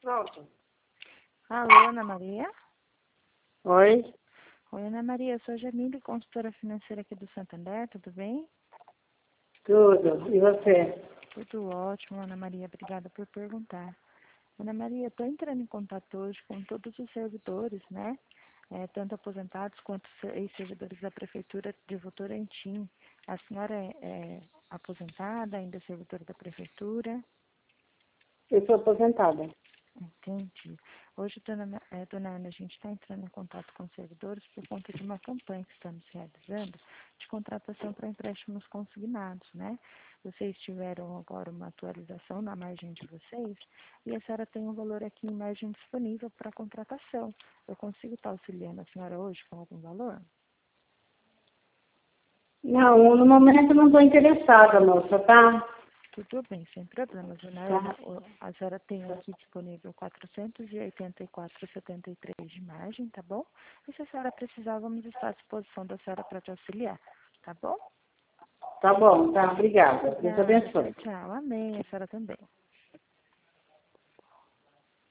Pronto. Alô, Ana Maria? Oi? Oi, Ana Maria, eu sou a Jamile, consultora financeira aqui do Santander, tudo bem? Tudo. E você? Tudo ótimo, Ana Maria, obrigada por perguntar. Ana Maria, estou entrando em contato hoje com todos os servidores, né? Tanto aposentados quanto ex-servidores da Prefeitura de Votorantim. A senhora é aposentada, ainda é servidora da Prefeitura? Eu sou aposentada. Entendi. Hoje, dona Ana, a gente está entrando em contato com os servidores por conta de uma campanha que estamos realizando de contratação para empréstimos consignados, né? Vocês tiveram agora uma atualização na margem de vocês e a senhora tem um valor aqui em margem disponível para contratação. Eu consigo estar auxiliando a senhora hoje com algum valor? Não, no momento não estou interessada, moça, tá? Tudo bem, sem problemas, dona Ana. Tá. A senhora tem aqui disponível 484,73 de margem, tá bom? E se a senhora precisar, vamos estar à disposição da senhora para te auxiliar, tá bom? Tá bom, tá. Obrigada. Deus Obrigada, tchau, abençoe. tchau. Amém, a senhora também.